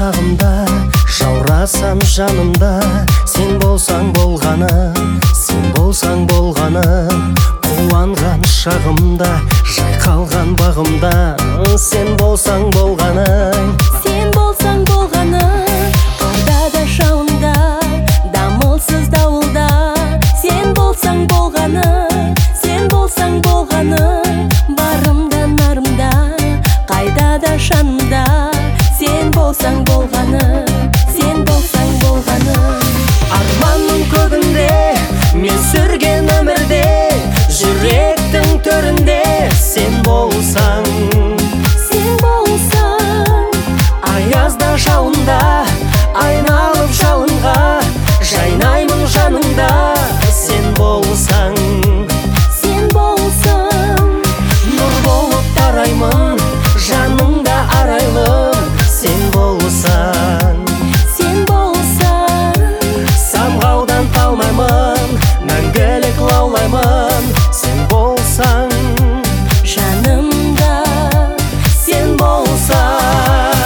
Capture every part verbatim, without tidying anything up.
шағымда, жаурасам жанымда. Сен болсаң болғаны, сен болсаң болғаны. Қуанған шағымда, жайқалған бағымда. Сен болсаң болғаны, сен болсаң болғаны. Қорда да шауында, дамылсыз дауылда. Сен болсаң болғаны, сен болсаң болғаны. Барымда нарымда, қайда да шанымда. Сен болсаң болғаны, сен болсаң болғаны. Арманның көгінде, мен сүрген өмірде, жүректің төрінде. Сен болсаң, сен болсаң, аязда жауында, айналып жалынға, жайнаймын жаныңда. Сен болсаң, сен болсаң, нұр болып тараймын, жаныңда арайлым. Сен болсаң, сен болсаң, самғаудан талмаймын, мәңгілік лаулаймын. Сен болсаң, жанымда, сен болсаң.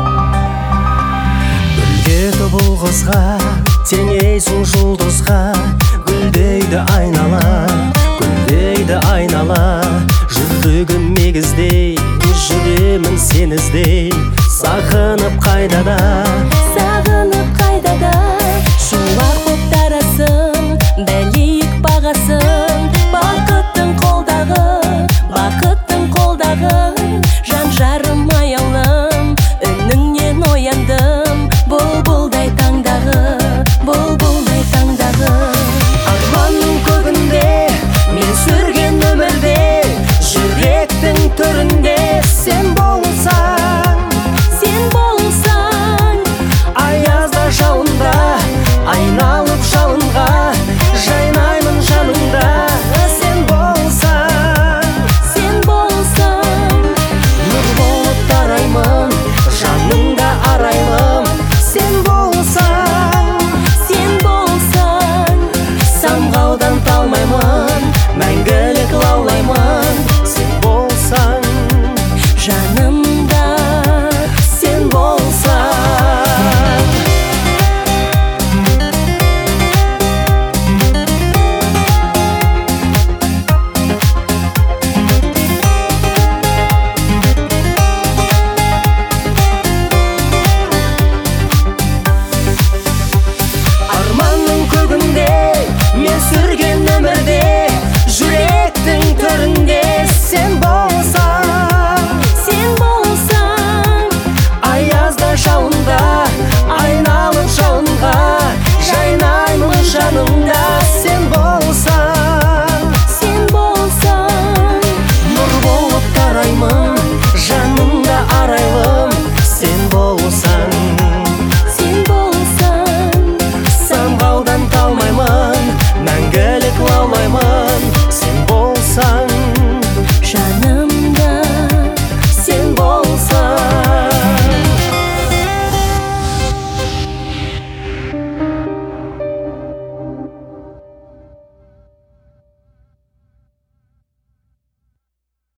Гүлге тобыл қызға, теңейсің жұлдызға.